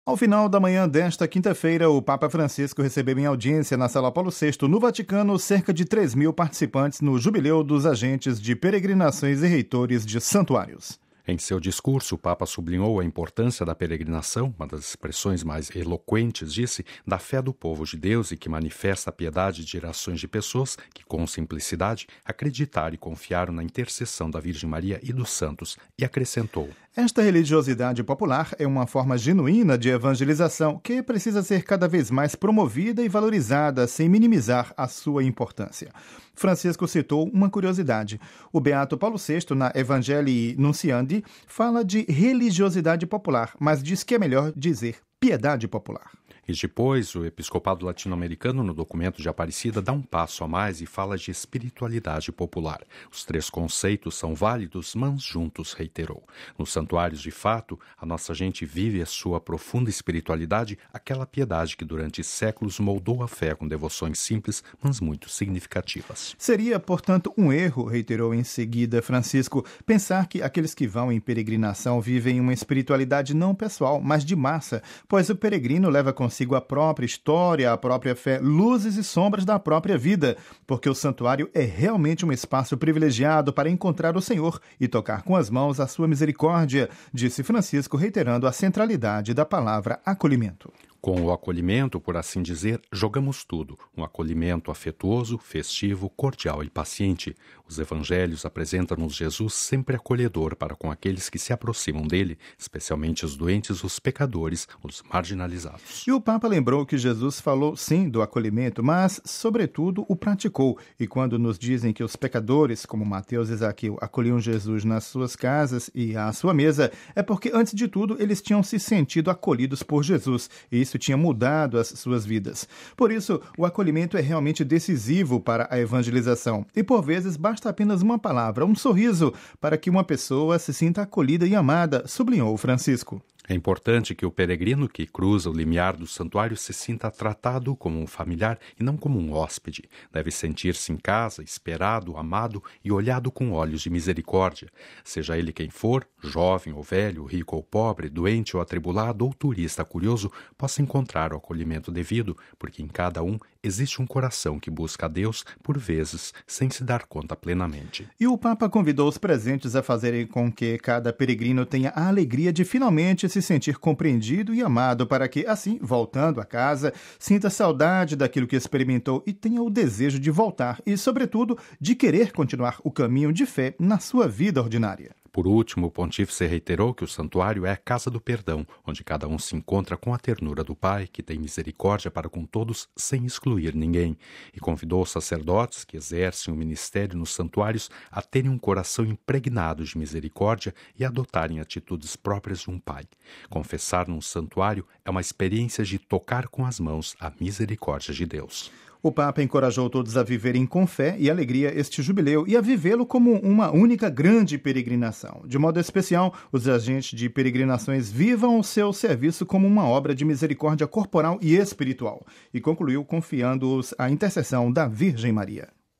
Ao final da manhã desta quinta-feira, o Papa Francisco recebeu em audiência na Sala Paulo VI, no Vaticano, cerca de 3.000 participantes no jubileu dos agentes de peregrinações e reitores de santuários. Em seu discurso, o Papa sublinhou a importância da peregrinação, uma das expressões mais eloquentes, disse, da fé do povo de Deus e que manifesta a piedade de gerações de pessoas que, com simplicidade, acreditaram e confiaram na intercessão da Virgem Maria e dos santos, e acrescentou: Esta religiosidade popular é uma forma genuína de evangelização que precisa ser cada vez mais promovida e valorizada sem minimizar a sua importância. Francisco citou uma curiosidade. O beato Paulo VI, na Evangelii Nunciandi, fala de religiosidade popular, mas diz que é melhor dizer piedade popular. E depois, o episcopado latino-americano, no documento de Aparecida, dá um passo a mais e fala de espiritualidade popular. Os três conceitos são válidos, mas juntos, reiterou. Nos santuários, de fato, a nossa gente vive a sua profunda espiritualidade, aquela piedade que durante séculos moldou a fé com devoções simples, mas muito significativas. Seria, portanto, um erro, reiterou em seguida Francisco, pensar que aqueles que vão em peregrinação vivem uma espiritualidade não pessoal, mas de massa, pois o peregrino leva consigo a própria história, a própria fé, luzes e sombras da própria vida, porque o santuário é realmente um espaço privilegiado para encontrar o Senhor e tocar com as mãos a sua misericórdia, disse Francisco, reiterando a centralidade da palavra acolhimento. Com o acolhimento, por assim dizer, jogamos tudo. Um acolhimento afetuoso, festivo, cordial e paciente. Os evangelhos apresentam-nos Jesus sempre acolhedor para com aqueles que se aproximam dele, especialmente os doentes, os pecadores, os marginalizados. E o Papa lembrou que Jesus falou sim do acolhimento, mas, sobretudo, o praticou. E quando nos dizem que os pecadores, como Mateus e Zaqueu, acolhiam Jesus nas suas casas e à sua mesa, é porque, antes de tudo, eles tinham se sentido acolhidos por Jesus. E isso tinha mudado as suas vidas. Por isso, o acolhimento é realmente decisivo para a evangelização. E, por vezes, basta apenas uma palavra, um sorriso, para que uma pessoa se sinta acolhida e amada, sublinhou Francisco. É importante que o peregrino que cruza o limiar do santuário se sinta tratado como um familiar e não como um hóspede. Deve sentir-se em casa, esperado, amado e olhado com olhos de misericórdia. Seja ele quem for, jovem ou velho, rico ou pobre, doente ou atribulado ou turista curioso, possa encontrar o acolhimento devido, porque em cada um existe um coração que busca a Deus, por vezes, sem se dar conta plenamente. E o Papa convidou os presentes a fazerem com que cada peregrino tenha a alegria de finalmente se sentir compreendido e amado, para que, assim, voltando a casa, sinta saudade daquilo que experimentou e tenha o desejo de voltar e, sobretudo, de querer continuar o caminho de fé na sua vida ordinária. Por último, o pontífice reiterou que o santuário é a casa do perdão, onde cada um se encontra com a ternura do Pai, que tem misericórdia para com todos, sem excluir ninguém, e convidou os sacerdotes que exercem o ministério nos santuários a terem um coração impregnado de misericórdia e adotarem atitudes próprias de um Pai. Confessar num santuário é uma experiência de tocar com as mãos a misericórdia de Deus. O Papa encorajou todos a viverem com fé e alegria este jubileu e a vivê-lo como uma única grande peregrinação. De modo especial, os agentes de peregrinações vivam o seu serviço como uma obra de misericórdia corporal e espiritual, e concluiu confiando-os à intercessão da Virgem Maria.